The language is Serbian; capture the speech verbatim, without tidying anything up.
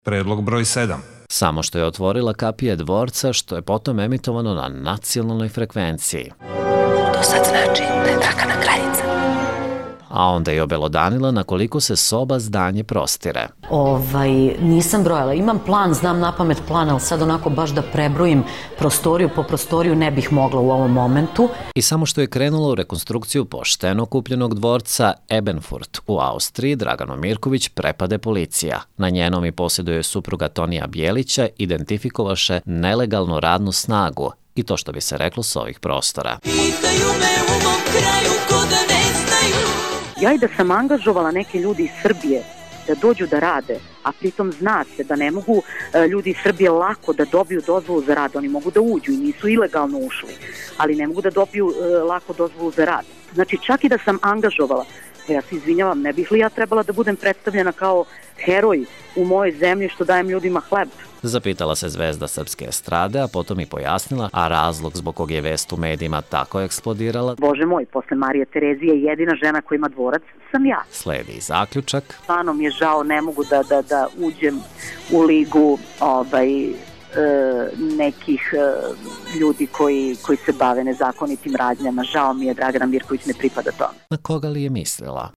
Predlog broj sedam. Samo što je otvorila kapije dvorca, što je potom emitovano na nacionalnoj frekvenciji. To sad znači da je Dragana kraljica. A onda je obelodanila na koliko se soba zdanje prostire. Ovaj, nisam brojala. Imam plan, znam napamet plan, ali sad onako baš da prebrojim prostoriju po prostoriju ne bih mogla u ovom momentu. I samo što je krenula u rekonstrukciju pošteno kupljenog dvorca Ebenfurt u Austriji, Dragano Mirković prepade policija. Na njenom i posjeduje supruga Tonija Bjelića identifikovaše nelegalnu radnu snagu i to što bi se reklo s ovih prostora. Pitaju me u mom kraju ko da ne znaju. Ja i da sam angažovala neke ljudi iz Srbije da dođu da rade, a pritom zna se da ne mogu e, ljudi iz Srbije lako da dobiju dozvolu za rad. Oni mogu da uđu i nisu ilegalno ušli, ali ne mogu da dobiju e, lako dozvolu za rad. Znači čak i da sam angažovala, ja se izvinjavam, ne bih li ja trebala da budem predstavljena kao heroj u mojoj zemlji što dajem ljudima hleb? Zapitala se zvezda srpske estrade, a potom i pojasnila, a razlog zbog kog je vest u medijima tako eksplodirala. Bože moj, posle Marije Terezije jedina žena koja ima dvorac sam ja. Sledi i zaključak. Stvarno mi je žao, ne mogu da, da, da uđem u ligu ovaj, e, nekih e, ljudi koji, koji se bave nezakonitim radnjama. Žao mi je, Dragana Mirković ne pripada tome. Na koga li je mislila?